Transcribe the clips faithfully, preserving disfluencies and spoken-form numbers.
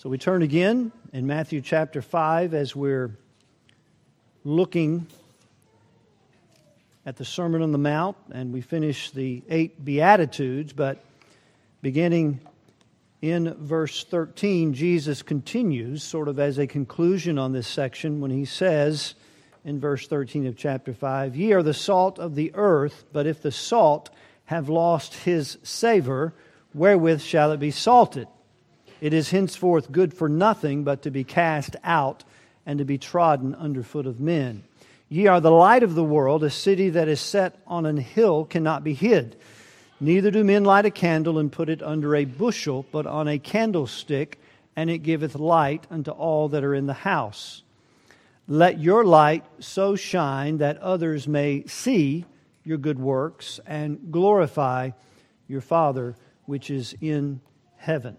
So we turn again in Matthew chapter five as we're looking at the Sermon on the Mount, and we finish the eight Beatitudes, but beginning in verse thirteen, Jesus continues sort of as a conclusion on this section when he says in verse thirteen of chapter five, "Ye are the salt of the earth, but if the salt have lost his savor, wherewith shall it be salted? It is henceforth good for nothing but to be cast out and to be trodden under foot of men. Ye are the light of the world. A city that is set on an hill cannot be hid. Neither do men light a candle and put it under a bushel, but on a candlestick, and it giveth light unto all that are in the house. Let your light so shine that others may see your good works and glorify your Father which is in heaven."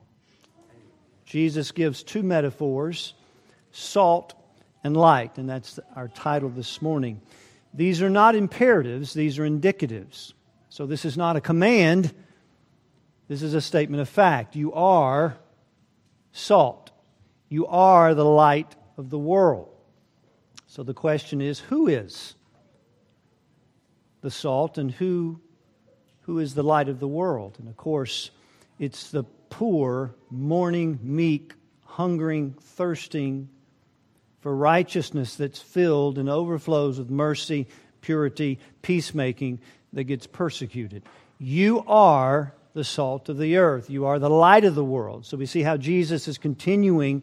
Jesus gives two metaphors, salt and light, and that's our title this morning. These are not imperatives, these are indicatives. So this is not a command, this is a statement of fact. You are salt. You are the light of the world. So the question is, who is the salt and who, who is the light of the world? And of course, it's the poor, mourning, meek, hungering, thirsting for righteousness that's filled and overflows with mercy, purity, peacemaking that gets persecuted. You are the salt of the earth. You are the light of the world. So we see how Jesus is continuing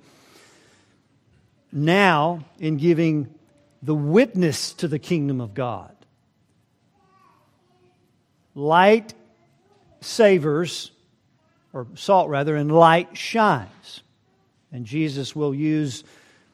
now in giving the witness to the kingdom of God. Light savors, or salt rather, and light shines. And Jesus will use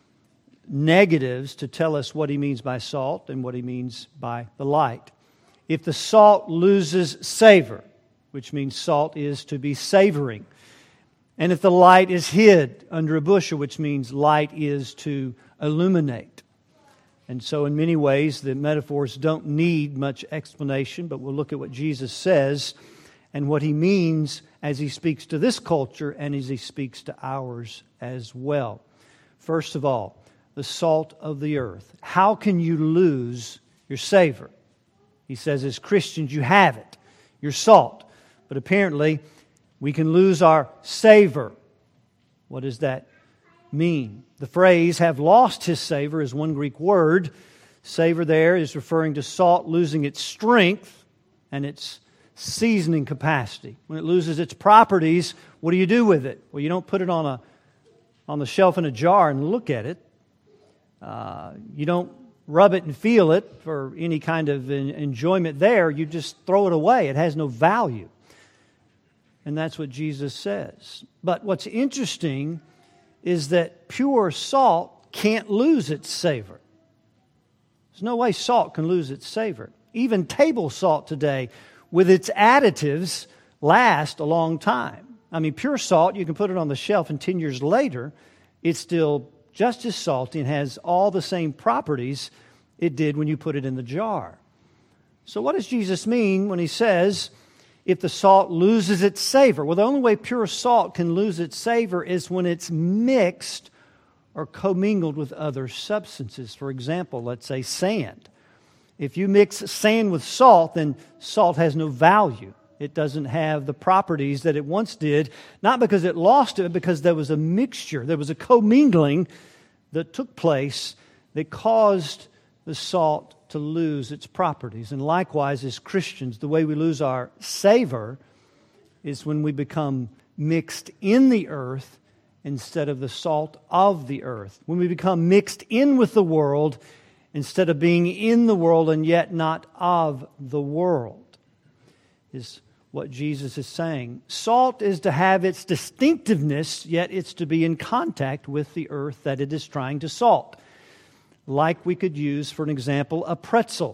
negatives to tell us what He means by salt and what He means by the light. If the salt loses savor, which means salt is to be savoring, and if the light is hid under a bushel, which means light is to illuminate. And so in many ways, the metaphors don't need much explanation, but we'll look at what Jesus says and what He means as He speaks to this culture and as He speaks to ours as well. First of all, the salt of the earth. How can you lose your savor? He says as Christians you have it. You're salt. But apparently we can lose our savor. What does that mean? The phrase "have lost his savor" is one Greek word. Savor there is referring to salt losing its strength and its seasoning capacity. When it loses its properties, what do you do with it? Well, you don't put it on a on the shelf in a jar and look at it. Uh, you don't rub it and feel it for any kind of enjoyment there. You just throw it away. It has no value. And that's what Jesus says. But what's interesting is that pure salt can't lose its savor. There's no way salt can lose its savor. Even table salt today, with its additives, last a long time. I mean, pure salt, you can put it on the shelf and ten years later, it's still just as salty and has all the same properties it did when you put it in the jar. So what does Jesus mean when He says, if the salt loses its savor? Well, the only way pure salt can lose its savor is when it's mixed or commingled with other substances. For example, let's say sand. If you mix sand with salt, then salt has no value. It doesn't have the properties that it once did, not because it lost it, but because there was a mixture, there was a commingling that took place that caused the salt to lose its properties. And likewise, as Christians, the way we lose our savor is when we become mixed in the earth instead of the salt of the earth. When we become mixed in with the world instead of being in the world and yet not of the world, is what Jesus is saying. Salt is to have its distinctiveness, yet it's to be in contact with the earth that it is trying to salt. Like we could use, for an example, a pretzel.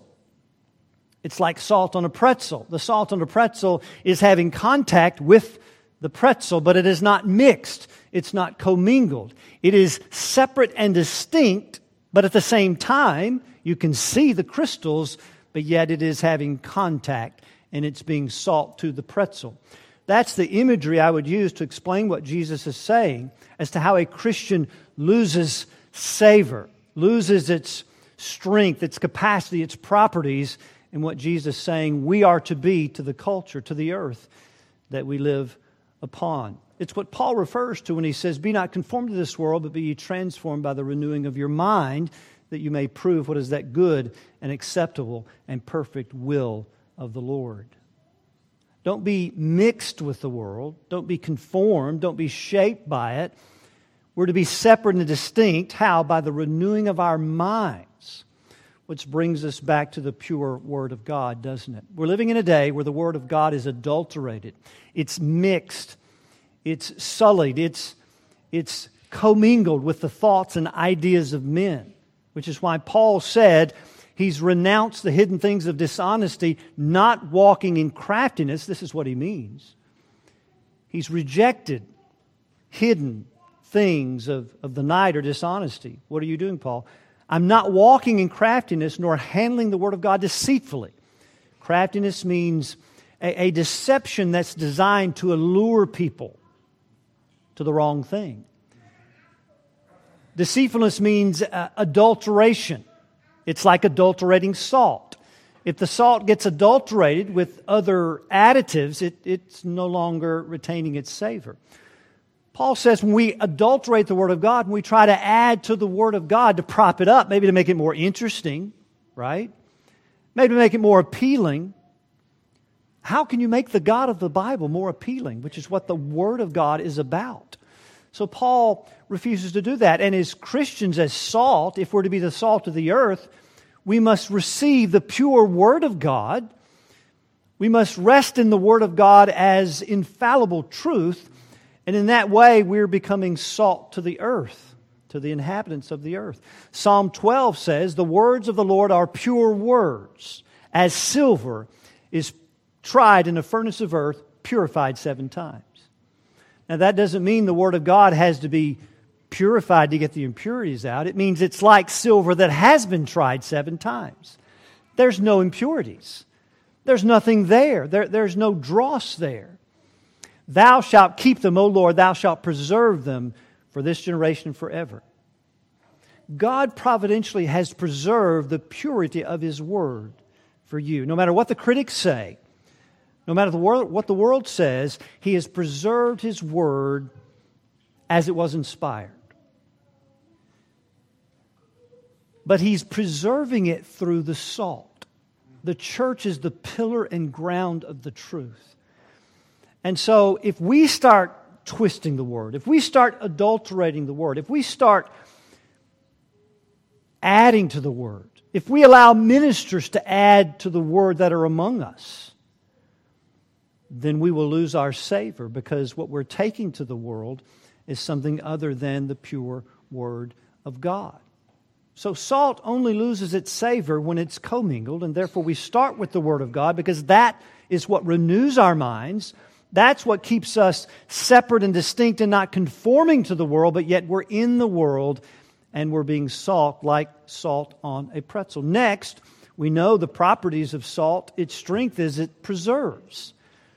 It's like salt on a pretzel. The salt on a pretzel is having contact with the pretzel, but it is not mixed. It's not commingled. It is separate and distinct, but at the same time, you can see the crystals, but yet it is having contact, and it's being salt to the pretzel. That's the imagery I would use to explain what Jesus is saying as to how a Christian loses savor, loses its strength, its capacity, its properties, and what Jesus is saying we are to be to the culture, to the earth that we live upon. It's what Paul refers to when he says, "Be not conformed to this world, but be ye transformed by the renewing of your mind, that you may prove what is that good and acceptable and perfect will of the Lord." Don't be mixed with the world. Don't be conformed. Don't be shaped by it. We're to be separate and distinct. How? By the renewing of our minds. Which brings us back to the pure Word of God, doesn't it? We're living in a day where the Word of God is adulterated. It's mixed. It's sullied. It's, it's commingled with the thoughts and ideas of men. Which is why Paul said he's renounced the hidden things of dishonesty, not walking in craftiness. This is what he means. He's rejected hidden things of, of the night or dishonesty. What are you doing, Paul? I'm not walking in craftiness nor handling the Word of God deceitfully. Craftiness means a, a deception that's designed to allure people to the wrong thing. Deceitfulness means uh, adulteration. It's like adulterating salt. If the salt gets adulterated with other additives, it, it's no longer retaining its savor. Paul says when we adulterate the Word of God, when we try to add to the Word of God to prop it up, maybe to make it more interesting, right? Maybe to make it more appealing. How can you make the God of the Bible more appealing, which is what the Word of God is about? So Paul refuses to do that. And as Christians, as salt, if we're to be the salt of the earth, we must receive the pure Word of God. We must rest in the Word of God as infallible truth. And in that way, we're becoming salt to the earth, to the inhabitants of the earth. Psalm twelve says, "The words of the Lord are pure words, as silver is tried in a furnace of earth, purified seven times." Now, that doesn't mean the Word of God has to be purified to get the impurities out. It means it's like silver that has been tried seven times. There's no impurities. There's nothing there. there there's no dross there. "Thou shalt keep them, O Lord, thou shalt preserve them for this generation forever." God providentially has preserved the purity of His Word for you. No matter what the critics say, no matter the world, what the world says, He has preserved His Word as it was inspired. But He's preserving it through the salt. The church is the pillar and ground of the truth. And so if we start twisting the Word, if we start adulterating the Word, if we start adding to the Word, if we allow ministers to add to the Word that are among us, then we will lose our savor, because what we're taking to the world is something other than the pure Word of God. So salt only loses its savor when it's commingled, and therefore we start with the Word of God, because that is what renews our minds. That's what keeps us separate and distinct and not conforming to the world, but yet we're in the world and we're being salt like salt on a pretzel. Next, we know the properties of salt. Its strength is it preserves.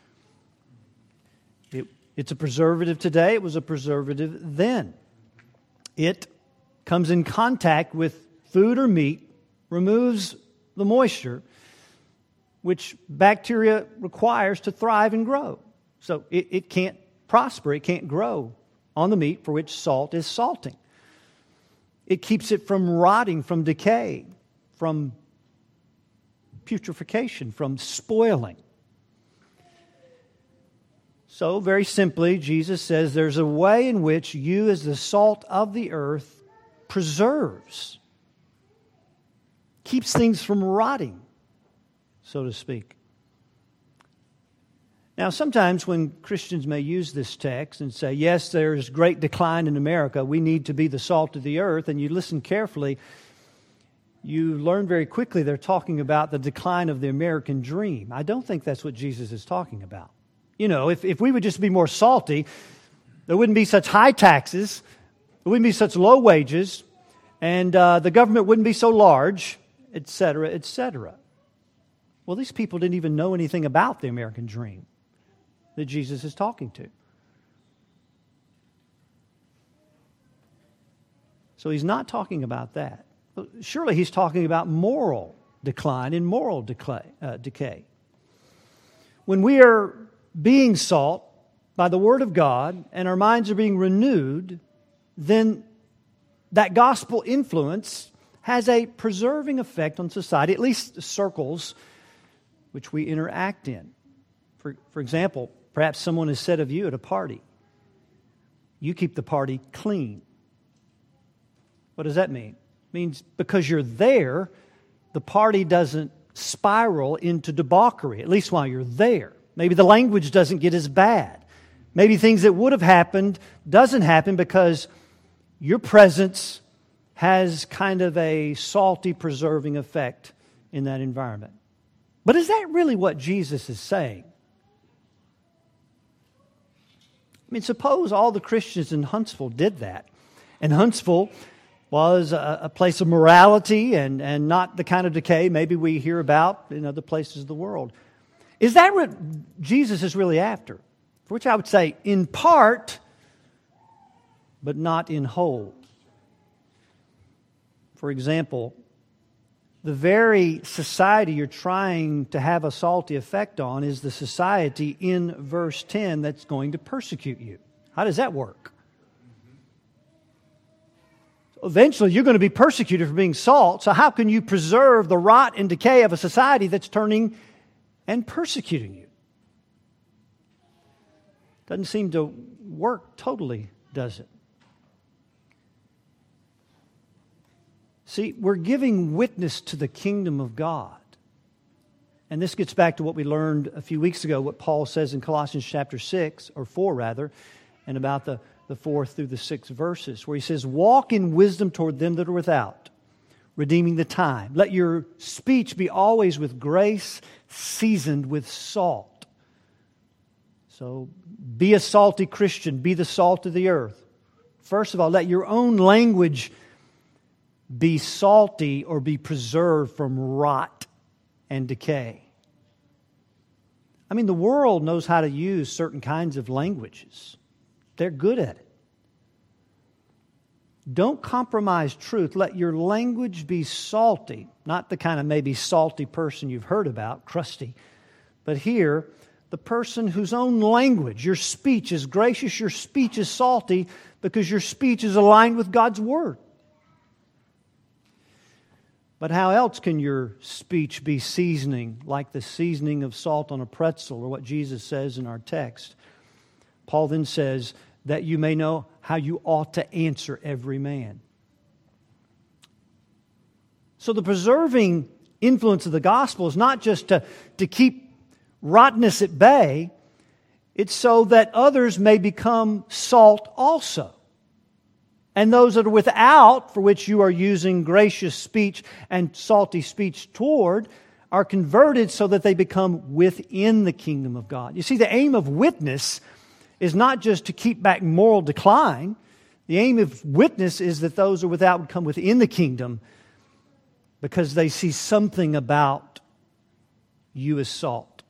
It, it's a preservative today. It was a preservative then. It comes in contact with food or meat, removes the moisture, which bacteria requires to thrive and grow. So it, it can't prosper, it can't grow on the meat for which salt is salting. It keeps it from rotting, from decay, from putrefaction, from spoiling. So very simply, Jesus says there's a way in which you as the salt of the earth preserves, keeps things from rotting, so to speak. Now, sometimes when Christians may use this text and say, yes, there's great decline in America, we need to be the salt of the earth, and you listen carefully, you learn very quickly they're talking about the decline of the American dream. I don't think that's what Jesus is talking about. You know, if, if we would just be more salty, there wouldn't be such high taxes, there wouldn't be such low wages, and uh, the government wouldn't be so large, et cetera, et cetera. Well, these people didn't even know anything about the American dream. that Jesus is talking to. So he's not talking about that. Surely he's talking about moral decline and moral decay. Uh, decay. When we are being salt by the Word of God and our minds are being renewed, then that gospel influence has a preserving effect on society, at least the circles which we interact in. For, for example, perhaps someone has said of you at a party, you keep the party clean. What does that mean? It means because you're there, the party doesn't spiral into debauchery, at least while you're there. Maybe the language doesn't get as bad. Maybe things that would have happened doesn't happen because your presence has kind of a salty, preserving effect in that environment. But is that really what Jesus is saying? I mean, suppose all the Christians in Huntsville did that. And Huntsville was a, a place of morality and, and not the kind of decay maybe we hear about in other places of the world. Is that what Jesus is really after? For which I would say, in part, but not in whole. For example, the very society you're trying to have a salty effect on is the society in verse ten that's going to persecute you. How does that work? Eventually, you're going to be persecuted for being salt, so how can you preserve the rot and decay of a society that's turning and persecuting you? Doesn't seem to work totally, does it? See, we're giving witness to the kingdom of God. And this gets back to what we learned a few weeks ago, what Paul says in Colossians chapter six, or four rather, and about the the fourth through the sixth verses, where he says, walk in wisdom toward them that are without, redeeming the time. Let your speech be always with grace, seasoned with salt. So be a salty Christian. Be the salt of the earth. First of all, let your own language be salty or be preserved from rot and decay. I mean, the world knows how to use certain kinds of languages. They're good at it. Don't compromise truth. Let your language be salty. Not the kind of maybe salty person you've heard about, crusty. But here, the person whose own language, your speech is gracious, your speech is salty because your speech is aligned with God's Word. But how else can your speech be seasoning, like the seasoning of salt on a pretzel, or what Jesus says in our text? Paul then says, that you may know how you ought to answer every man. So the preserving influence of the gospel is not just to, to keep rottenness at bay. It's so that others may become salt also. And those that are without, for which you are using gracious speech and salty speech toward, are converted so that they become within the kingdom of God. You see, the aim of witness is not just to keep back moral decline. The aim of witness is that those who are without would come within the kingdom because they see something about you as salt.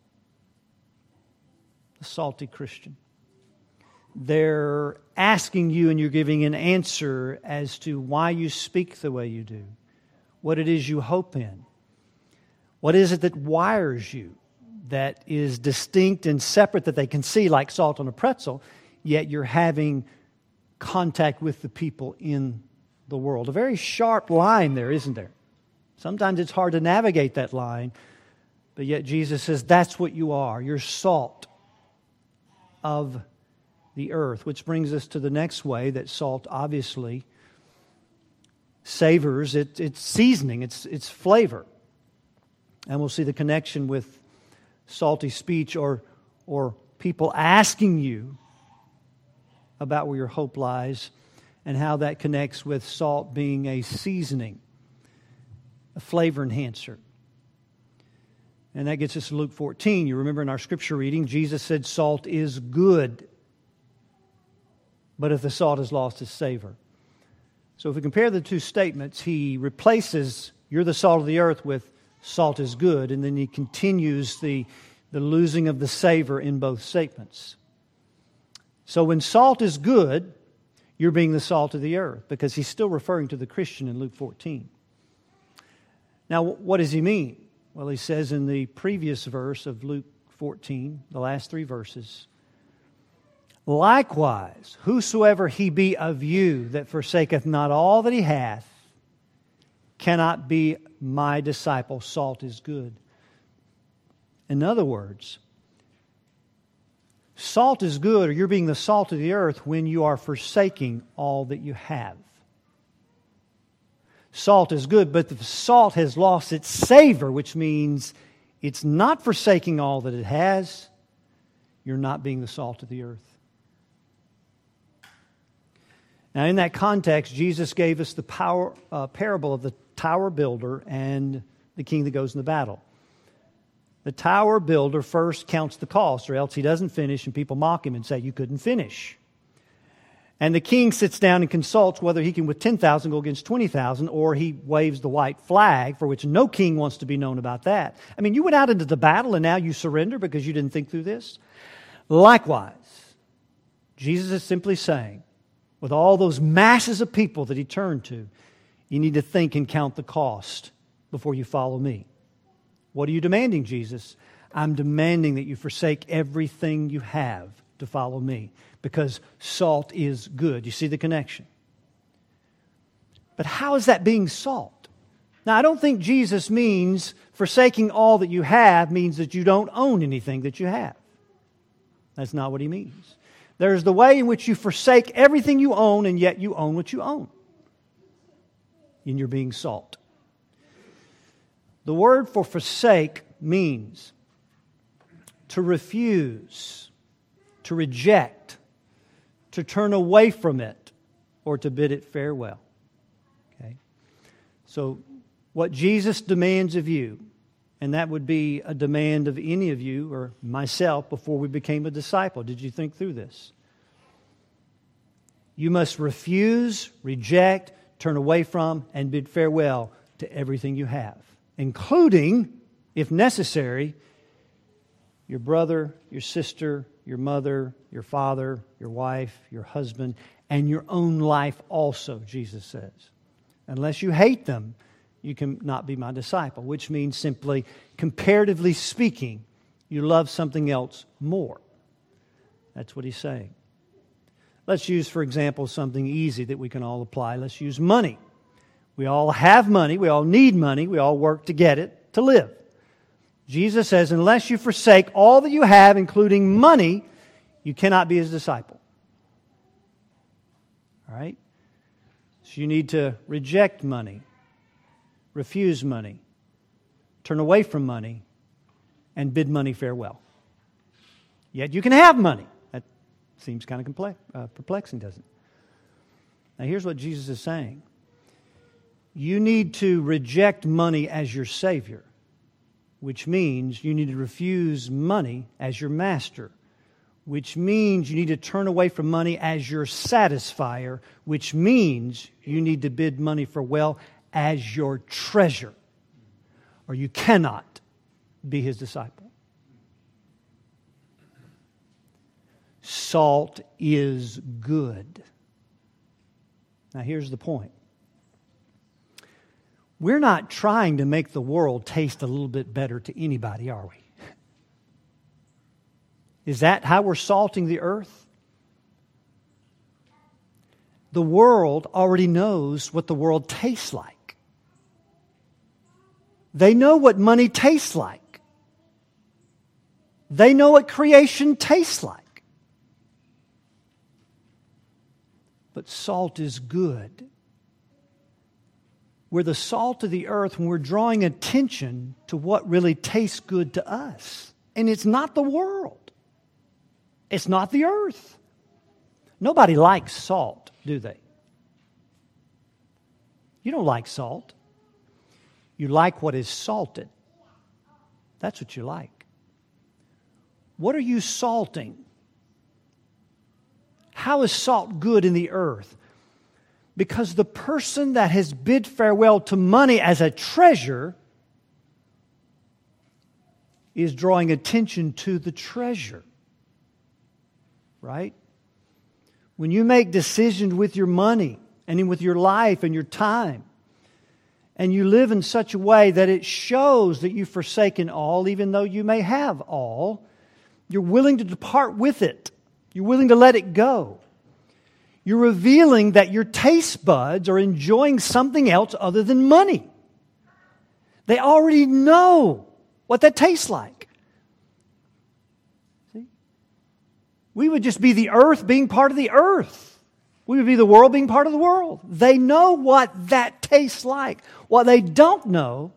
The salty Christian. They're asking you and you're giving an answer as to why you speak the way you do, what it is you hope in, what is it that wires you, that is distinct and separate that they can see like salt on a pretzel, yet you're having contact with the people in the world. A very sharp line there, isn't there? Sometimes it's hard to navigate that line, but yet Jesus says that's what you are. You're salt of the earth, which brings us to the next way that salt obviously savors. It, it's seasoning, it's, it's flavor. And we'll see the connection with salty speech or, or people asking you about where your hope lies and how that connects with salt being a seasoning, a flavor enhancer. And that gets us to Luke fourteen. You remember in our scripture reading, Jesus said salt is good, but if the salt has lost its savor. So if we compare the two statements, he replaces you're the salt of the earth with salt is good, and then he continues the, the losing of the savor in both statements. So when salt is good, you're being the salt of the earth, because he's still referring to the Christian in Luke fourteen. Now, what does he mean? Well, he says in the previous verse of Luke fourteen, the last three verses, likewise, whosoever he be of you that forsaketh not all that he hath, cannot be my disciple. Salt is good. In other words, salt is good, or you're being the salt of the earth when you are forsaking all that you have. Salt is good, but the salt has lost its savor, which means it's not forsaking all that it has. You're not being the salt of the earth. Now, in that context, Jesus gave us the power, uh, parable of the tower builder and the king that goes in the battle. The tower builder first counts the cost, or else he doesn't finish, and people mock him and say, you couldn't finish. And the king sits down and consults whether he can, with ten thousand, go against twenty thousand, or he waves the white flag, for which no king wants to be known about that. I mean, you went out into the battle and now you surrender because you didn't think through this. Likewise, Jesus is simply saying, with all those masses of people that he turned to, you need to think and count the cost before you follow me. What are you demanding, Jesus? I'm demanding that you forsake everything you have to follow me, because salt is good. You see the connection? But how is that being salt? Now, I don't think Jesus means forsaking all that you have means that you don't own anything that you have. That's not what he means. There's the way in which you forsake everything you own, and yet you own what you own. And you're being salt. The word for forsake means to refuse, to reject, to turn away from it, or to bid it farewell. Okay? So, what Jesus demands of you, and that would be a demand of any of you or myself before we became a disciple. Did you think through this? You must refuse, reject, turn away from, and bid farewell to everything you have, including, if necessary, your brother, your sister, your mother, your father, your wife, your husband, and your own life also, Jesus says. Unless you hate them, you cannot be my disciple, which means simply, comparatively speaking, you love something else more. That's what he's saying. Let's use, for example, something easy that we can all apply. Let's use money. We all have money. We all need money. We all work to get it, to live. Jesus says, unless you forsake all that you have, including money, you cannot be his disciple. All right? So you need to reject money, refuse money, turn away from money, and bid money farewell. Yet you can have money. That seems kind of complex, uh, perplexing, doesn't it? Now here's what Jesus is saying. You need to reject money as your Savior, which means you need to refuse money as your master, which means you need to turn away from money as your satisfier, which means you need to bid money farewell as your treasure, or you cannot be his disciple. Salt is good. Now here's the point. We're not trying to make the world taste a little bit better to anybody, are we? Is that how we're salting the earth? The world already knows what the world tastes like. They know what money tastes like. They know what creation tastes like. But salt is good. We're the salt of the earth when we're drawing attention to what really tastes good to us. And it's not the world. It's not the earth. Nobody likes salt, do they? You don't like salt. You like what is salted. That's what you like. What are you salting? How is salt good in the earth? Because the person that has bid farewell to money as a treasure is drawing attention to the treasure. Right? When you make decisions with your money and with your life and your time, and you live in such a way that it shows that you've forsaken all, even though you may have all, you're willing to depart with it. You're willing to let it go. You're revealing that your taste buds are enjoying something else other than money. They already know what that tastes like. See? We would just be the earth being part of the earth. We would be the world being part of the world. They know what that tastes like. What they don't know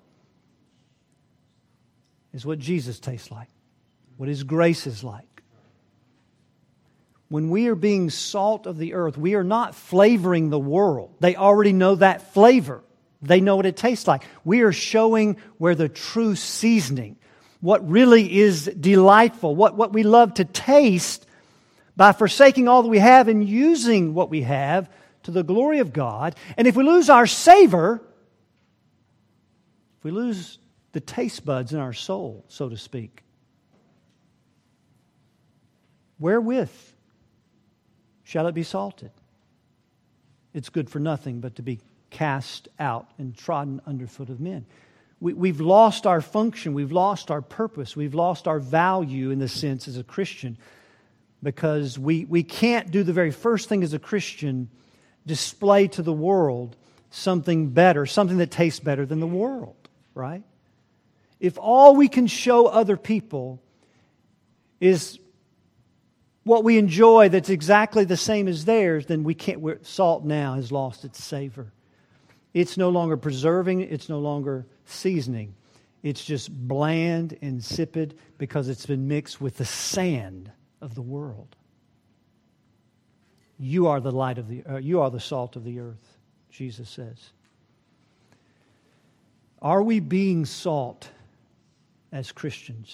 is what Jesus tastes like, what His grace is like. When we are being salt of the earth, we are not flavoring the world. They already know that flavor. They know what it tastes like. We are showing where the true seasoning, what really is delightful, what, what we love to taste, by forsaking all that we have and using what we have to the glory of God. And if we lose our savor, if we lose the taste buds in our soul, so to speak, wherewith shall it be salted? It's good for nothing but to be cast out and trodden underfoot of men. We, we've lost our function. We've lost our purpose. We've lost our value in the sense as a Christian. Because we, we can't do the very first thing as a Christian, display to the world something better, something that tastes better than the world, right? If all we can show other people is what we enjoy that's exactly the same as theirs, then we can't. We're, salt now has lost its savor. It's no longer preserving, it's no longer seasoning. It's just bland, insipid, because it's been mixed with the sand of the world. You are the light of the uh, you are the salt of the earth, Jesus says. Are we being salt as Christians?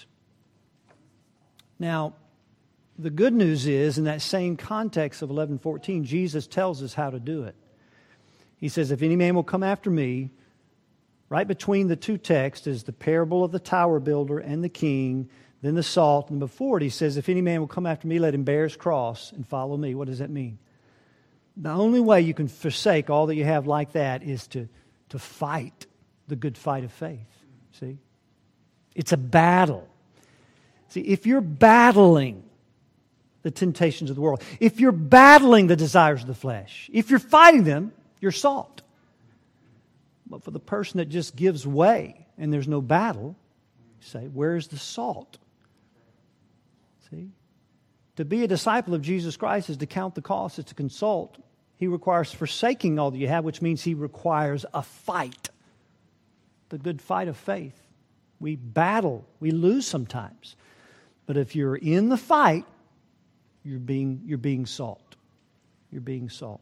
Now, the good news is, in that same context of eleven fourteen, Jesus tells us how to do it. He says, if any man will come after me, right between the two texts is the parable of the tower builder and the king, then the salt, and before it he says, if any man will come after me, let him bear his cross and follow me. What does that mean? The only way you can forsake all that you have like that is to, to fight the good fight of faith. See? It's a battle. See, if you're battling the temptations of the world, if you're battling the desires of the flesh, if you're fighting them, you're salt. But for the person that just gives way and there's no battle, you say, where's the salt? See? To be a disciple of Jesus Christ is to count the cost, is to consult. He requires forsaking all that you have, which means He requires a fight. The good fight of faith. We battle. We lose sometimes. But if you're in the fight, you're being, you're being salt. You're being salt.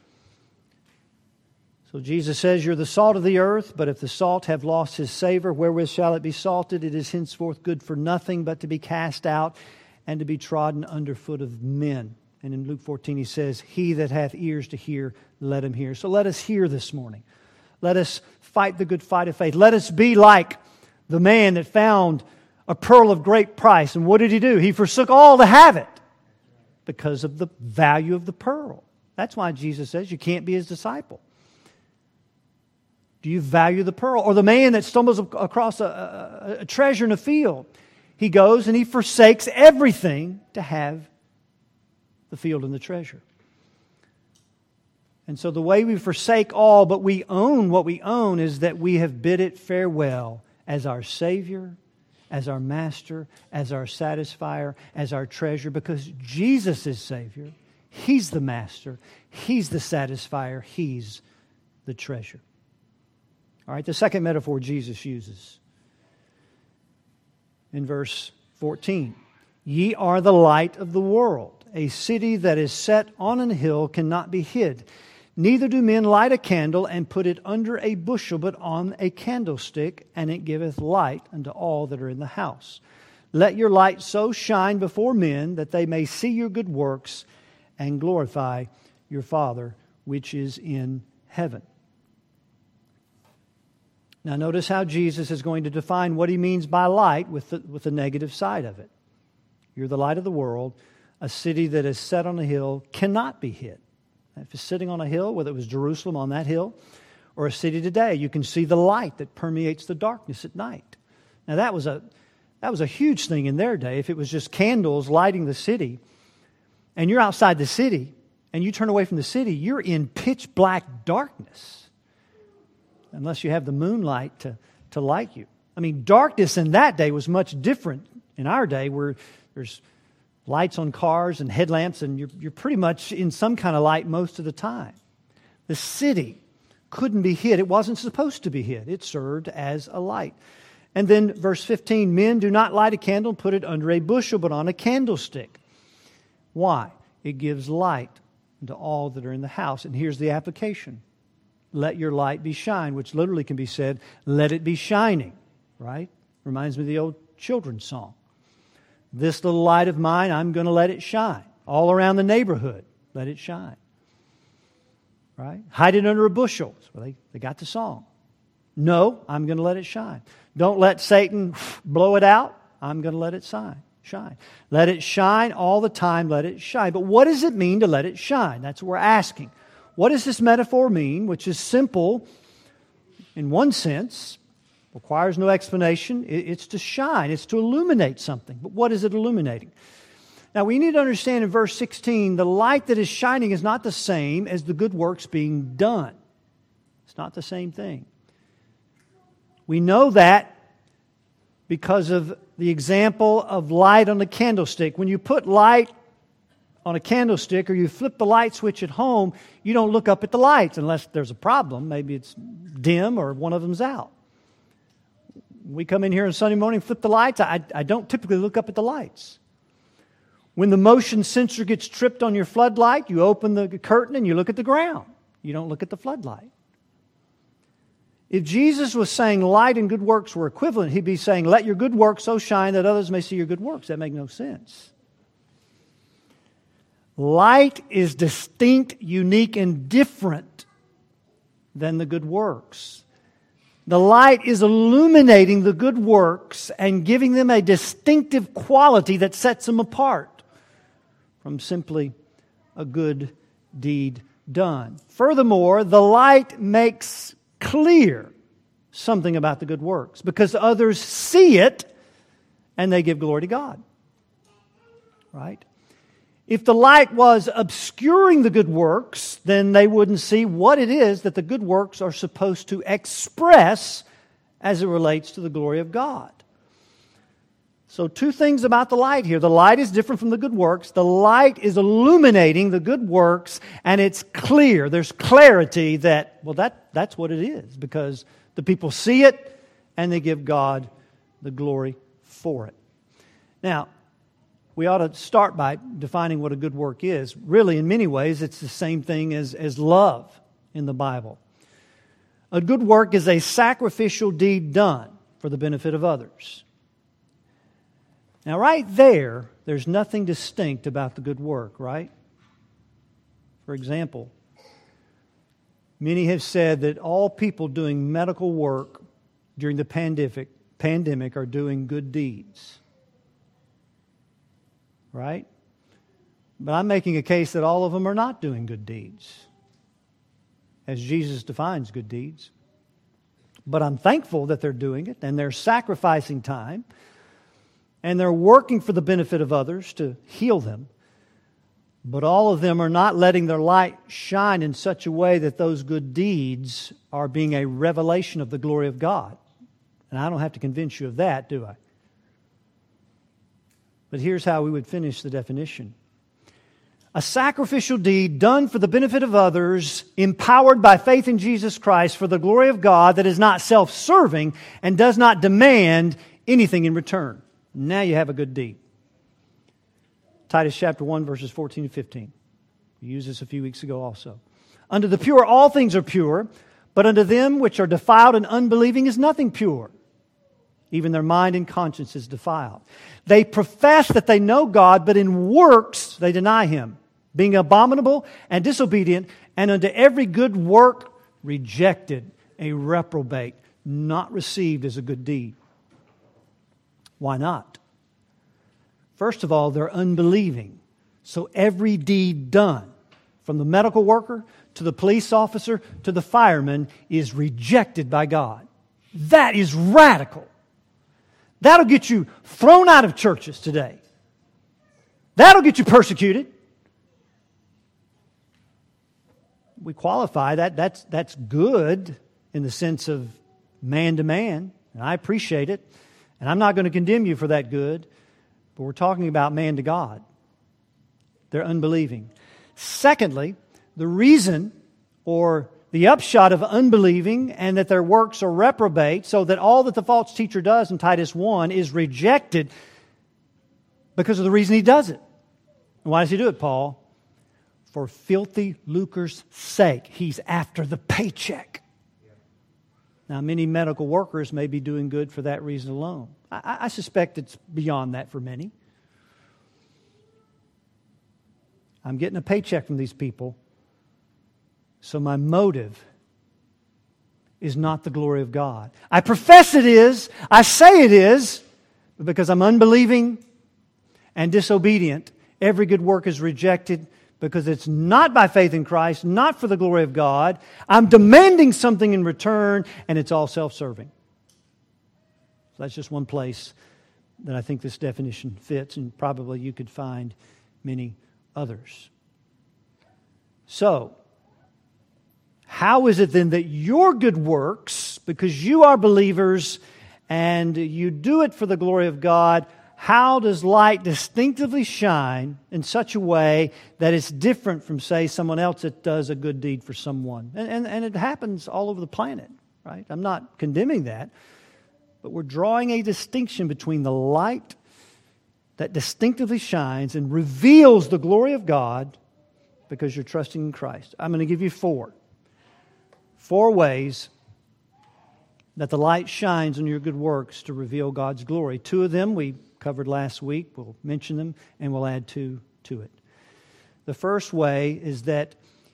So Jesus says, you're the salt of the earth, but if the salt have lost his savor, wherewith shall it be salted? It is henceforth good for nothing but to be cast out and to be trodden underfoot of men. And in Luke fourteen he says, he that hath ears to hear, let him hear. So let us hear this morning. Let us fight the good fight of faith. Let us be like the man that found a pearl of great price. And what did he do? He forsook all to have it because of the value of the pearl. That's why Jesus says you can't be His disciple. Do you value the pearl? Or the man that stumbles across a, a, a treasure in a field. He goes and he forsakes everything to have the field and the treasure. And so the way we forsake all, but we own what we own, is that we have bid it farewell as our Savior, as our Master, as our satisfier, as our treasure, because Jesus is Savior. He's the Master. He's the satisfier. He's the treasure. All right, the second metaphor Jesus uses in verse fourteen. Ye are the light of the world. A city that is set on an hill cannot be hid. Neither do men light a candle and put it under a bushel, but on a candlestick, and it giveth light unto all that are in the house. Let your light so shine before men that they may see your good works and glorify your Father which is in heaven. Now notice how Jesus is going to define what he means by light with the, with the negative side of it. You're the light of the world. A city that is set on a hill cannot be hid. If it's sitting on a hill, whether it was Jerusalem on that hill or a city today, you can see the light that permeates the darkness at night. Now that was a that was a huge thing in their day. If it was just candles lighting the city, and you're outside the city, and you turn away from the city, you're in pitch black darkness. Unless you have the moonlight to, to light you. I mean, darkness in that day was much different in our day, where there's lights on cars and headlamps, and you're, you're pretty much in some kind of light most of the time. The city couldn't be hid. It wasn't supposed to be hid. It served as a light. And then verse fifteen, men do not light a candle and put it under a bushel, but on a candlestick. Why? It gives light to all that are in the house. And here's the application. Let your light be shine, which literally can be said, let it be shining, right? Reminds me of the old children's song. This little light of mine, I'm going to let it shine. All around the neighborhood, let it shine. Right? Hide it under a bushel. Well, they, they got the song. No, I'm going to let it shine. Don't let Satan blow it out. I'm going to let it shine. Shine. Let it shine all the time. Let it shine. But what does it mean to let it shine? That's what we're asking. What does this metaphor mean, which is simple in one sense, requires no explanation. It's to shine. It's to illuminate something. But what is it illuminating? Now, we need to understand in verse sixteen, the light that is shining is not the same as the good works being done. It's not the same thing. We know that because of the example of light on the candlestick. When you put light on a candlestick or you flip the light switch at home, you don't look up at the lights unless there's a problem. Maybe it's dim or one of them's out. We come in here on Sunday morning and flip the lights. I, I don't typically look up at the lights. When the motion sensor gets tripped on your floodlight, you open the curtain and you look at the ground. You don't look at the floodlight. If Jesus was saying light and good works were equivalent, he'd be saying, let your good works so shine that others may see your good works. That makes no sense. Light is distinct, unique, and different than the good works. The light is illuminating the good works and giving them a distinctive quality that sets them apart from simply a good deed done. Furthermore, the light makes clear something about the good works because others see it and they give glory to God. Right? If the light was obscuring the good works, then they wouldn't see what it is that the good works are supposed to express as it relates to the glory of God. So two things about the light here. The light is different from the good works. The light is illuminating the good works, and it's clear. There's clarity that, well, that, that's what it is, because the people see it, and they give God the glory for it. Now, we ought to start by defining what a good work is. Really, in many ways, it's the same thing as, as love in the Bible. A good work is a sacrificial deed done for the benefit of others. Now, right there, there's nothing distinct about the good work, right? For example, many have said that all people doing medical work during the pandemic, pandemic are doing good deeds. Right? But I'm making a case that all of them are not doing good deeds, as Jesus defines good deeds. But I'm thankful that they're doing it, and they're sacrificing time, and they're working for the benefit of others to heal them. But all of them are not letting their light shine in such a way that those good deeds are being a revelation of the glory of God. And I don't have to convince you of that, do I? But here's how we would finish the definition. A sacrificial deed done for the benefit of others, empowered by faith in Jesus Christ for the glory of God, that is not self-serving and does not demand anything in return. Now you have a good deed. Titus chapter one, verses fourteen to fifteen. We used this a few weeks ago also. Unto the pure all things are pure, but unto them which are defiled and unbelieving is nothing pure. Even their mind and conscience is defiled. They profess that they know God, but in works they deny Him, being abominable and disobedient, and unto every good work rejected, a reprobate. not received as a good deed. Why not? First of all, they're unbelieving. So every deed done, from the medical worker to the police officer to the fireman, is rejected by God. That is radical. That'll get you thrown out of churches today. That'll get you persecuted. We qualify that. That's, that's good in the sense of man to man. And I appreciate it. And I'm not going to condemn you for that good. But we're talking about man to God. They're unbelieving. Secondly, the reason or the upshot of unbelieving and that their works are reprobate, so that all that the false teacher does in Titus one is rejected because of the reason he does it. And why does he do it, Paul? For filthy lucre's sake. He's after the paycheck. Now, many medical workers may be doing good for that reason alone. I, I suspect it's beyond that for many. I'm getting a paycheck from these people, so my motive is not the glory of God. I profess it is, I say it is, but because I'm unbelieving and disobedient, every good work is rejected because it's not by faith in Christ, not for the glory of God. I'm demanding something in return, and it's all self-serving. So that's just one place that I think this definition fits, and probably you could find many others. So, how is it then that your good works, because you are believers and you do it for the glory of God, how does light distinctively shine in such a way that it's different from, say, someone else that does a good deed for someone? And, and, and it happens all over the planet, right? I'm not condemning that, but we're drawing a distinction between the light that distinctively shines and reveals the glory of God because you're trusting in Christ. I'm going to give you four. Four ways that the light shines on your good works to reveal God's glory. Two of them we covered last week. We'll mention them and we'll add two to it. The first way is that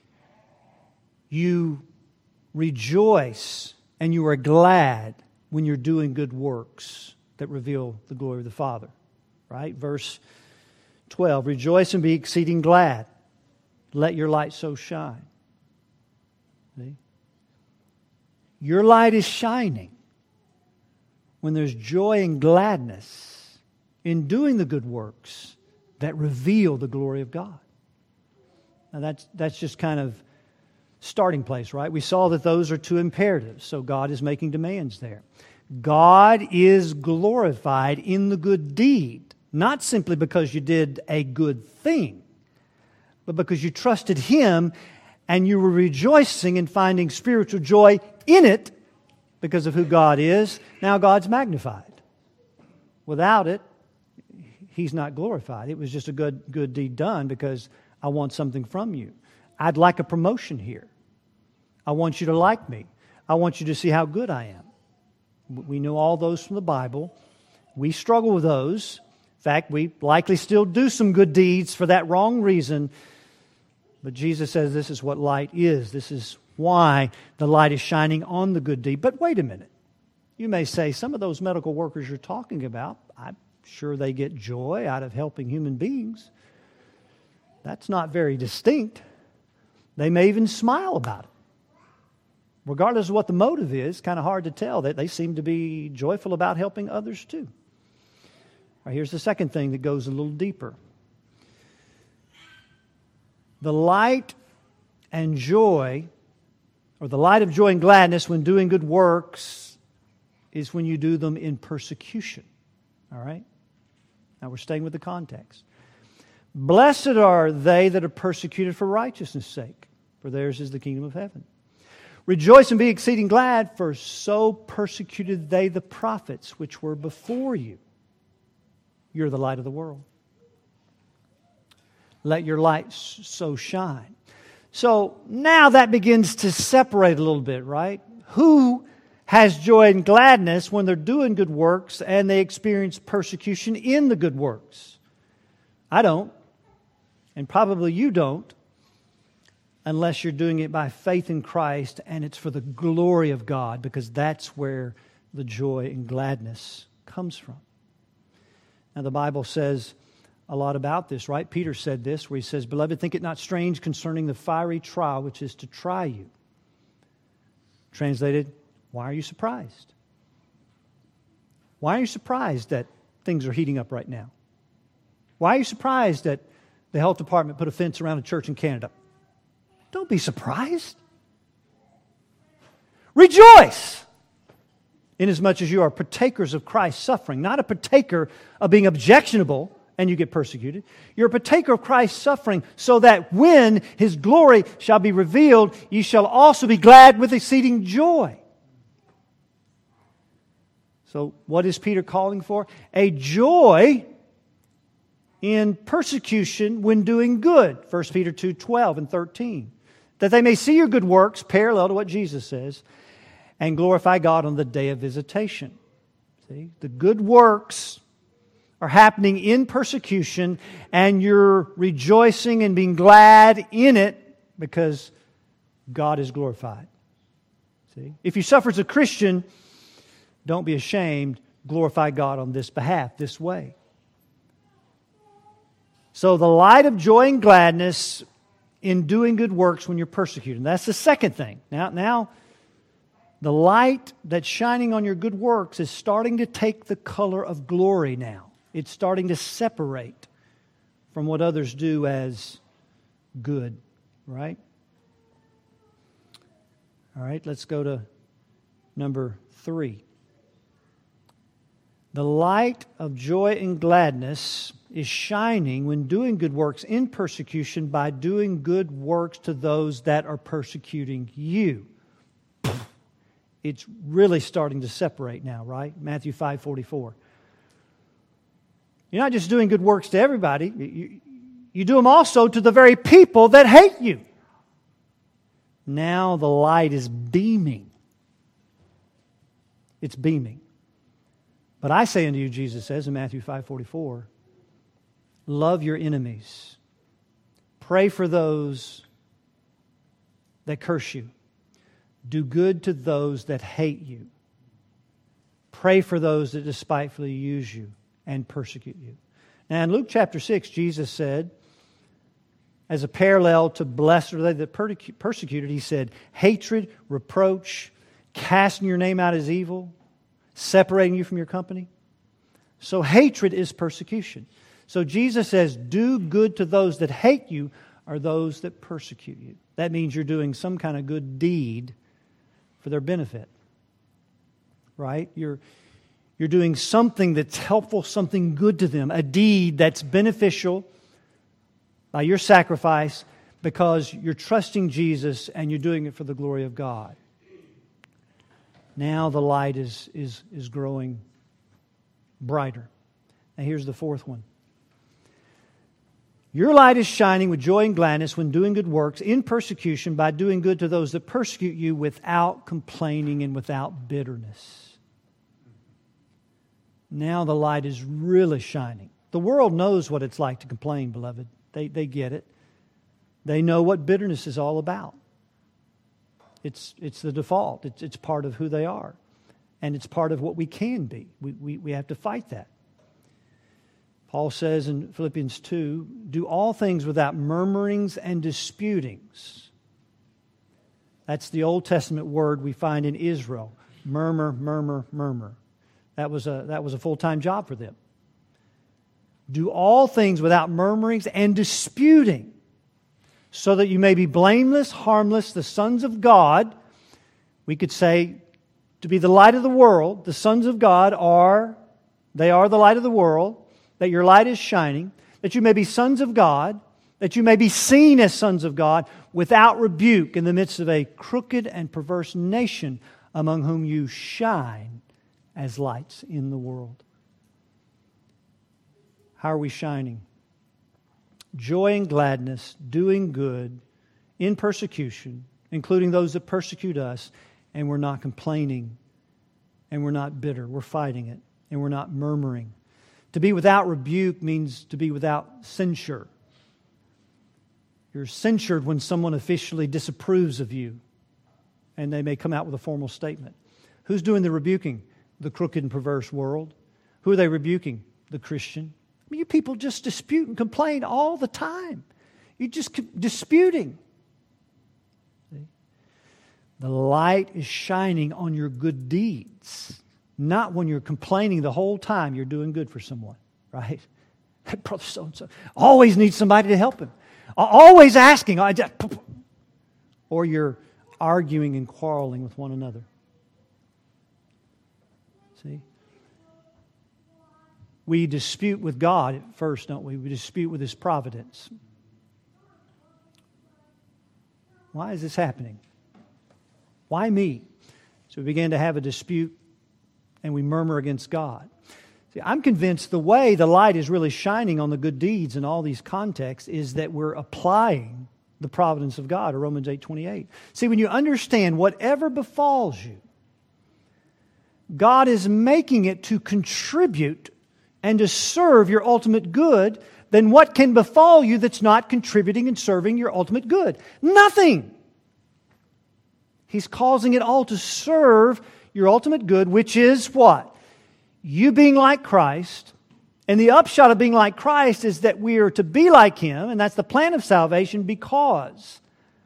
you rejoice and you are glad when you're doing good works that reveal the glory of the Father. Right? Verse twelve, rejoice and be exceeding glad. Let your light so shine. See? Your light is shining when there's joy and gladness in doing the good works that reveal the glory of God. Now that's, that's just kind of starting place, right? We saw that those are two imperatives, so God is making demands there. God is glorified in the good deed, not simply because you did a good thing, but because you trusted Him and you were rejoicing and finding spiritual joy in it because of who God is. Now God's magnified. Without it, He's not glorified. It was just a good, good deed done because I want something from you. I'd like a promotion here. I want you to like me. I want you to see how good I am. We know all those from the Bible. We struggle with those. In fact, we likely still do some good deeds for that wrong reason. But Jesus says this is what light is. This is why the light is shining on the good deed. But wait a minute. You may say, some of those medical workers you're talking about, I'm sure they get joy out of helping human beings. That's not very distinct. They may even smile about it. Regardless of what the motive is, kind of hard to tell. That they seem to be joyful about helping others too. All right, here's the second thing that goes a little deeper. The light and joy, or the light of joy and gladness when doing good works, is when you do them in persecution. All right? Now we're staying with the context. Blessed are they that are persecuted for righteousness' sake, for theirs is the kingdom of heaven. Rejoice and be exceeding glad, for so persecuted they the prophets which were before you. You're the light of the world. Let your light so shine. So now that begins to separate a little bit, right? Who has joy and gladness when they're doing good works and they experience persecution in the good works? I don't. And probably you don't. unless you're doing it by faith in Christ and it's for the glory of God, because that's where the joy and gladness comes from. Now, the Bible says a lot about this, right? Peter said this, where he says, "Beloved, think it not strange concerning the fiery trial which is to try you." Translated, why are you surprised? Why are you surprised that things are heating up right now? Why are you surprised that the health department put a fence around a church in Canada? Don't be surprised. Rejoice, inasmuch as you are partakers of Christ's suffering. Not a partaker of being objectionable and you get persecuted. You're a partaker of Christ's suffering, so that when His glory shall be revealed, ye shall also be glad with exceeding joy. So what is Peter calling for? A joy in persecution when doing good. First Peter two, twelve and thirteen. That they may see your good works, parallel to what Jesus says, and glorify God on the day of visitation. See, the good works are happening in persecution, and you're rejoicing and being glad in it because God is glorified. See, if you suffer as a Christian, don't be ashamed. Glorify God on this behalf, this way. So the light of joy and gladness in doing good works when you're persecuted. And that's the second thing. Now, now, the light that's shining on your good works is starting to take the color of glory now. It's starting to separate from what others do as good, right? All right, let's go to number three. The light of joy and gladness is shining when doing good works in persecution by doing good works to those that are persecuting you. It's really starting to separate now, right? Matthew five forty-four. You're not just doing good works to everybody. You, you do them also to the very people that hate you. Now the light is beaming. It's beaming. But I say unto you, Jesus says in Matthew five forty-four, love your enemies. Pray for those that curse you. Do good to those that hate you. Pray for those that despitefully use you and persecute you. Now in Luke chapter six, Jesus said, as a parallel to blessed are they that persecuted, He said, hatred, reproach, casting your name out as evil, separating you from your company. So hatred is persecution. So Jesus says, do good to those that hate you or those that persecute you. That means you're doing some kind of good deed for their benefit. Right? You're, you're doing something that's helpful, something good to them, a deed that's beneficial by your sacrifice because you're trusting Jesus and you're doing it for the glory of God. Now the light is, is, is growing brighter. Now here's the fourth one. Your light is shining with joy and gladness when doing good works in persecution by doing good to those that persecute you without complaining and without bitterness. Now the light is really shining. The world knows what it's like to complain, beloved. They, they get it. They know what bitterness is all about. It's, it's the default. It's, it's part of who they are. And it's part of what we can be. We, we, we have to fight that. Paul says in Philippians two, do all things without murmurings and disputings. That's the Old Testament word we find in Israel. Murmur, murmur, murmur. That was a, that was a full-time job for them. Do all things without murmurings and disputing, so that you may be blameless, harmless, the sons of God. We could say, to be the light of the world, the sons of God are, they are the light of the world, that your light is shining, that you may be sons of God, that you may be seen as sons of God, without rebuke in the midst of a crooked and perverse nation, among whom you shine as lights in the world. How are we shining? Joy and gladness, doing good, in persecution, including those that persecute us, and we're not complaining, and we're not bitter. We're fighting it, and we're not murmuring. To be without rebuke means to be without censure. You're censured when someone officially disapproves of you, and they may come out with a formal statement. Who's doing the rebuking? The crooked and perverse world. Who are they rebuking? The Christian. I mean, you people just dispute and complain all the time. You're just disputing. See? The light is shining on your good deeds, not when you're complaining the whole time you're doing good for someone, right? That brother so-and-so always needs somebody to help him. Always asking. Or you're arguing and quarreling with one another. See? We dispute with God at first, don't we? We dispute with His providence. Why is this happening? Why me? So we begin to have a dispute and we murmur against God. See, I'm convinced the way the light is really shining on the good deeds in all these contexts is that we're applying the providence of God, or Romans eight twenty-eight. See, when you understand whatever befalls you, God is making it to contribute and to serve your ultimate good, then what can befall you that's not contributing and serving your ultimate good? Nothing. He's causing it all to serve your ultimate good, which is what? You being like Christ. And the upshot of being like Christ is that we are to be like Him, and that's the plan of salvation, because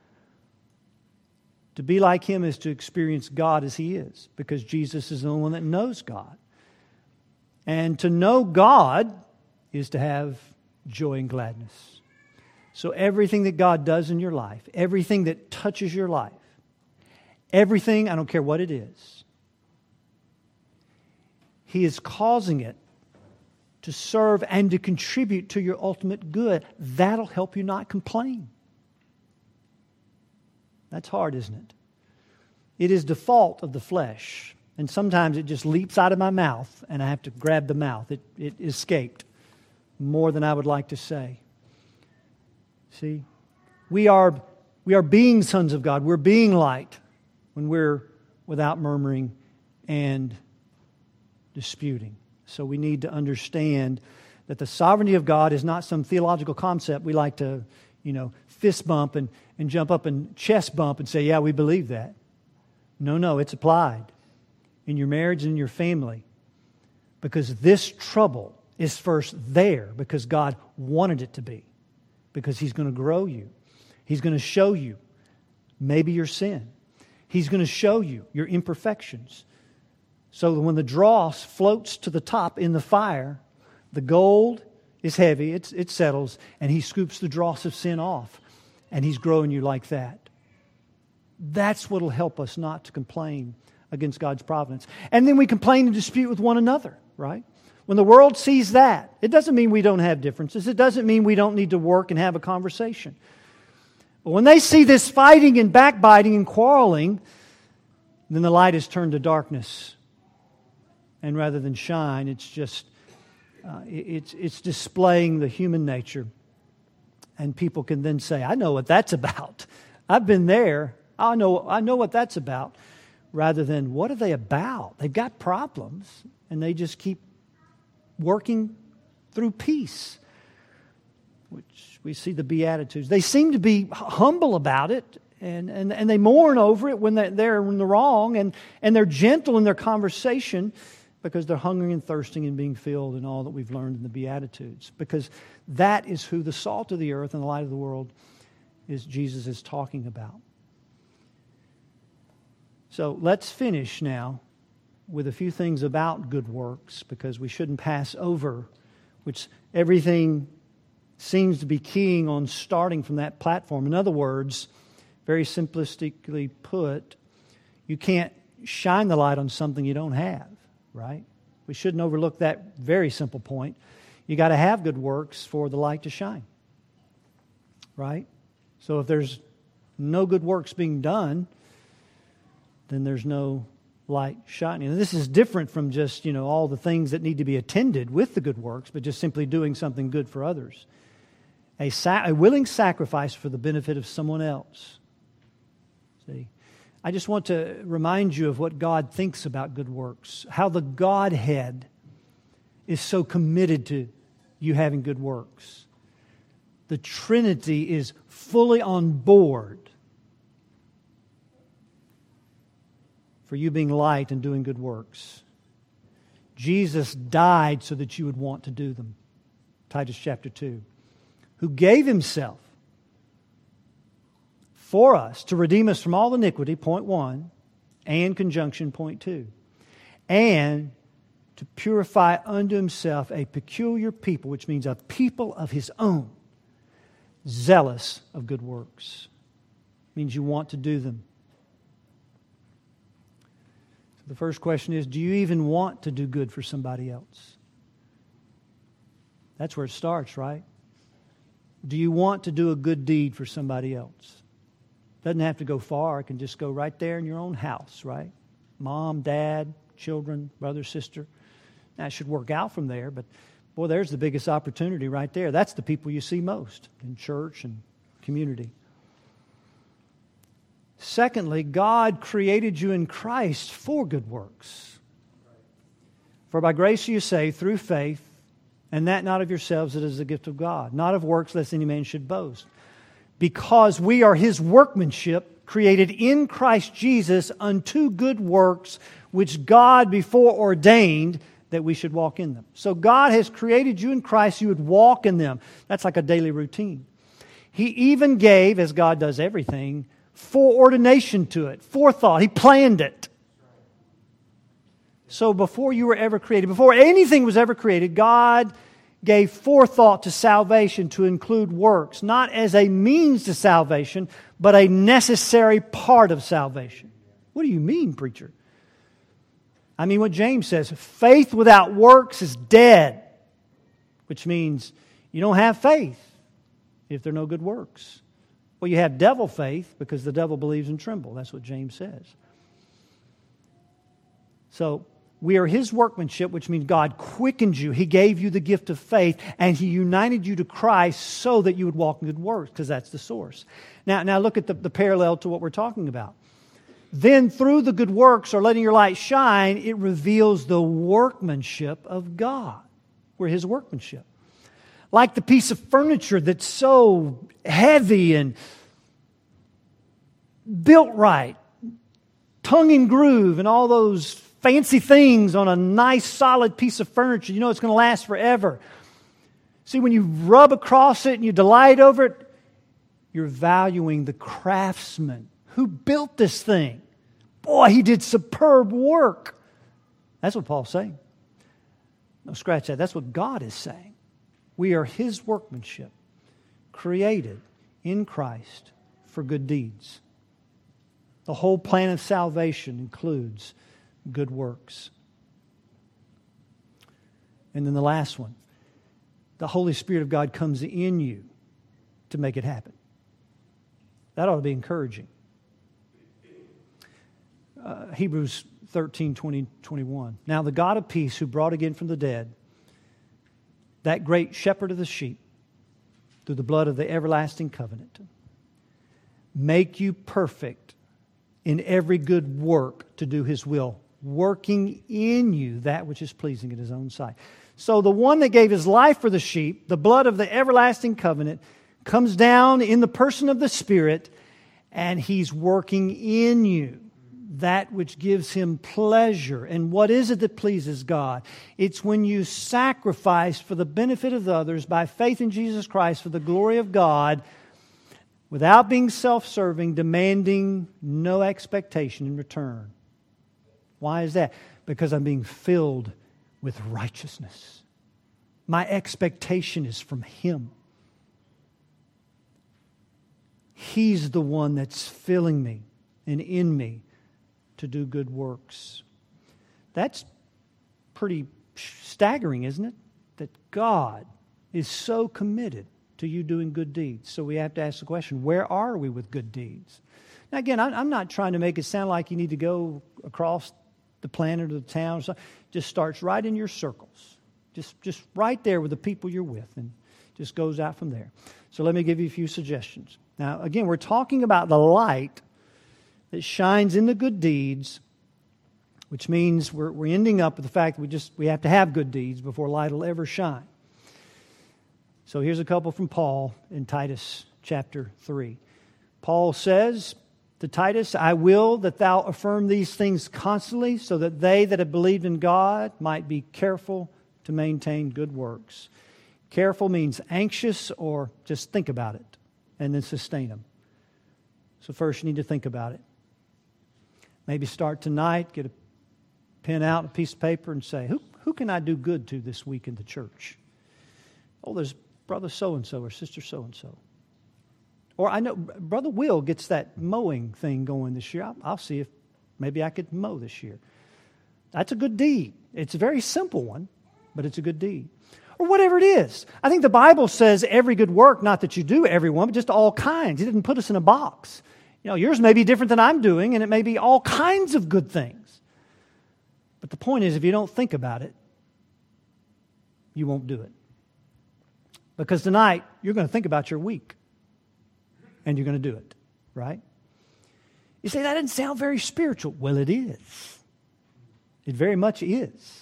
to be like Him is to experience God as He is, because Jesus is the only one that knows God. And to know God is to have joy and gladness. So everything that God does in your life, everything that touches your life, everything, I don't care what it is, He is causing it to serve and to contribute to your ultimate good. That'll help you not complain. That's hard, isn't it? It is the fault of the flesh. And sometimes it just leaps out of my mouth and I have to grab the mouth. It, it escaped more than I would like to say. See, we are, we are being sons of God. We're being light when we're without murmuring and disputing. So we need to understand that the sovereignty of God is not some theological concept we like to, you know, fist bump and, and jump up and chest bump and say, yeah, we believe that. No, no, it's applied in your marriage and in your family, because this trouble is first there because God wanted it to be, because He's going to grow you. He's going to show you maybe your sin. He's going to show you your imperfections. So that when the dross floats to the top in the fire, the gold is heavy, it's, it settles, and He scoops the dross of sin off, and He's growing you like that. That's what will help us not to complain against God's providence. And then we complain and dispute with one another, right? When the world sees that, it doesn't mean we don't have differences. It doesn't mean we don't need to work and have a conversation. But when they see this fighting and backbiting and quarreling, then the light is turned to darkness. And rather than shine, it's just, uh, it's, it's displaying the human nature. And people can then say, I know what that's about. I've been there. I know, I know what that's about. Rather than, what are they about? They've got problems, and they just keep working through peace, which we see the Beatitudes. They seem to be humble about it, and, and, and they mourn over it when they're, they're in the wrong, and, and they're gentle in their conversation because they're hungering and thirsting and being filled in all that we've learned in the Beatitudes. Because that is who the salt of the earth and the light of the world is, Jesus is talking about. So let's finish now with a few things about good works, because we shouldn't pass over, which everything seems to be keying on starting from that platform. In other words, very simplistically put, you can't shine the light on something you don't have, right? We shouldn't overlook that very simple point. You got to have good works for the light to shine, right? So if there's no good works being done, then there's no light shining. And this is different from just, you know, all the things that need to be attended with the good works, but just simply doing something good for others. A, sa- a willing sacrifice for the benefit of someone else. See, I just want to remind you of what God thinks about good works, how the Godhead is so committed to you having good works. The Trinity is fully on board for you being light and doing good works. Jesus died so that you would want to do them. Titus chapter two. Who gave Himself for us to redeem us from all iniquity, point one, and conjunction, point two. And to purify unto Himself a peculiar people, which means a people of His own, zealous of good works. Means you want to do them. So the first question is, do you even want to do good for somebody else? That's where it starts, right? Do you want to do a good deed for somebody else? Doesn't have to go far. It can just go right there in your own house, right? Mom, dad, children, brother, sister. Now, it should work out from there, but boy, there's the biggest opportunity right there. That's the people you see most in church and community. Secondly, God created you in Christ for good works. For by grace are you saved through faith, and that not of yourselves, it is the gift of God, not of works, lest any man should boast. Because we are His workmanship, created in Christ Jesus unto good works, which God before ordained that we should walk in them. So God has created you in Christ, you would walk in them. That's like a daily routine. He even gave, as God does everything, foreordination to it, forethought. He planned it. So before you were ever created, before anything was ever created, God gave forethought to salvation to include works, not as a means to salvation, but a necessary part of salvation. What do you mean, preacher? I mean what James says, faith without works is dead, which means you don't have faith if there are no good works. Well, you have devil faith because the devil believes and tremble. That's what James says. So, we are His workmanship, which means God quickened you. He gave you the gift of faith, and He united you to Christ so that you would walk in good works, because that's the source. Now, now look at the, the parallel to what we're talking about. Then through the good works, or letting your light shine, it reveals the workmanship of God. We're His workmanship. Like the piece of furniture that's so heavy and built right, tongue and groove, and all those fancy things on a nice solid piece of furniture. You know it's going to last forever. See, when you rub across it and you delight over it, you're valuing the craftsman who built this thing. Boy, he did superb work. That's what Paul's saying. No, scratch that. That's what God is saying. We are His workmanship, created in Christ for good deeds. The whole plan of salvation includes good works. And then the last one, the Holy Spirit of God comes in you to make it happen. That ought to be encouraging. Uh, Hebrews thirteen, twenty, twenty-one. Now the God of peace, who brought again from the dead that great shepherd of the sheep through the blood of the everlasting covenant, make you perfect in every good work to do His will, working in you that which is pleasing in His own sight. So the one that gave His life for the sheep, the blood of the everlasting covenant, comes down in the person of the Spirit, and He's working in you that which gives Him pleasure. And what is it that pleases God? It's when you sacrifice for the benefit of others by faith in Jesus Christ for the glory of God, without being self-serving, demanding no expectation in return. Why is that? Because I'm being filled with righteousness. My expectation is from Him. He's the one that's filling me and in me to do good works. That's pretty staggering, isn't it? That God is so committed to you doing good deeds. So we have to ask the question, where are we with good deeds? Now again, I'm not trying to make it sound like you need to go across the planet or the town. It just starts right in your circles. Just, just right there with the people you're with, and just goes out from there. So let me give you a few suggestions. Now again, we're talking about the light that shines in the good deeds, which means we're, we're ending up with the fact that we just we have to have good deeds before light will ever shine. So here's a couple from Paul in Titus chapter three. Paul says to Titus, I will that thou affirm these things constantly, so that they that have believed in God might be careful to maintain good works. Careful means anxious or just think about it and then sustain them. So first you need to think about it. Maybe start tonight, get a pen out, a piece of paper, and say, who, who can I do good to this week in the church? Oh, there's brother so-and-so or sister so-and-so. Or I know Brother Will gets that mowing thing going this year. I'll, I'll see if maybe I could mow this year. That's a good deed. It's a very simple one, but it's a good deed. Or whatever it is. I think the Bible says every good work, not that you do every one, but just all kinds. He didn't put us in a box. You know, yours may be different than I'm doing, and it may be all kinds of good things. But the point is, if you don't think about it, you won't do it. Because tonight, you're going to think about your week. And you're going to do it, right? You say, that doesn't sound very spiritual. Well, it is. It very much is.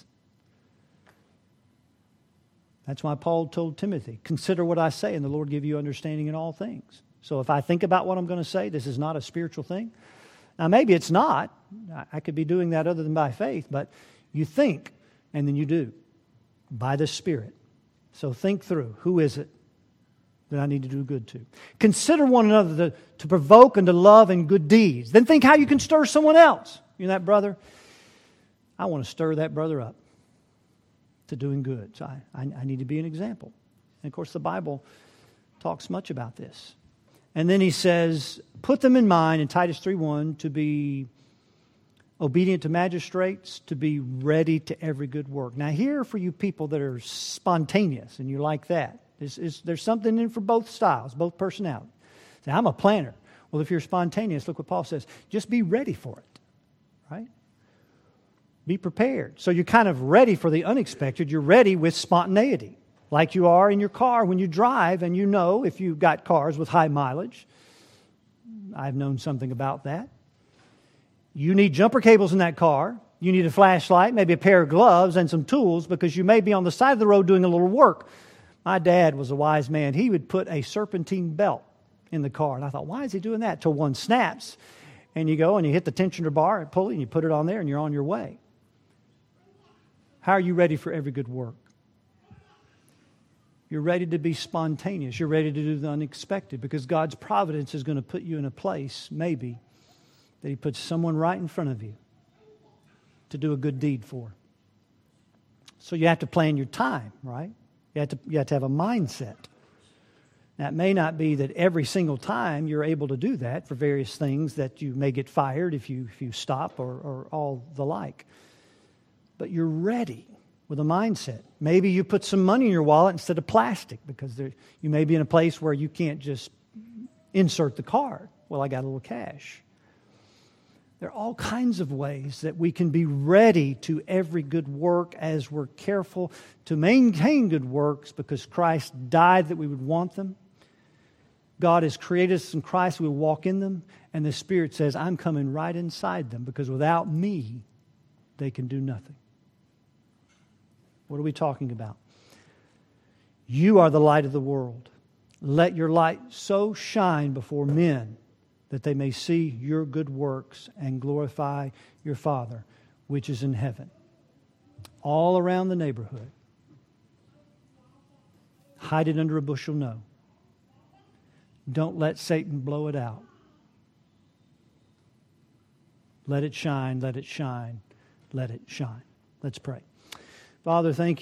That's why Paul told Timothy, consider what I say, and the Lord give you understanding in all things. So if I think about what I'm going to say, this is not a spiritual thing. Now, maybe it's not. I could be doing that other than by faith, but you think, and then you do, by the Spirit. So think through, who is it that I need to do good to? Consider one another to, to provoke and to love and good deeds. Then think how you can stir someone else. You know that brother? I want to stir that brother up to doing good. So I, I, I need to be an example. And of course the Bible talks much about this. And then he says, put them in mind in Titus three one to be obedient to magistrates, to be ready to every good work. Now here for you people that are spontaneous and you like that. Is, is, there's something in for both styles, both personalities. Say, I'm a planner. Well, if you're spontaneous, look what Paul says. Just be ready for it, right? Be prepared. So you're kind of ready for the unexpected. You're ready with spontaneity, like you are in your car when you drive, and you know if you've got cars with high mileage. I've known something about that. You need jumper cables in that car. You need a flashlight, maybe a pair of gloves, and some tools because you may be on the side of the road doing a little work. My dad was a wise man. He would put a serpentine belt in the car. And I thought, why is he doing that? Till one snaps. And you go and you hit the tensioner bar and pull it and you put it on there and you're on your way. How are you ready for every good work? You're ready to be spontaneous. You're ready to do the unexpected because God's providence is going to put you in a place, maybe, that He puts someone right in front of you to do a good deed for. So you have to plan your time, right? You have to, you have to have a mindset. Now, it may not be that every single time you're able to do that for various things that you may get fired if you if you stop or, or all the like. But you're ready with a mindset. Maybe you put some money in your wallet instead of plastic because there, you may be in a place where you can't just insert the card. Well, I got a little cash. There are all kinds of ways that we can be ready to every good work as we're careful to maintain good works because Christ died that we would want them. God has created us in Christ, we will walk in them, and the Spirit says, I'm coming right inside them because without me, they can do nothing. What are we talking about? You are the light of the world. Let your light so shine before men that they may see your good works and glorify your Father, which is in heaven. All around the neighborhood. Hide it under a bushel, no. Don't let Satan blow it out. Let it shine, let it shine, let it shine. Let's pray. Father, thank you.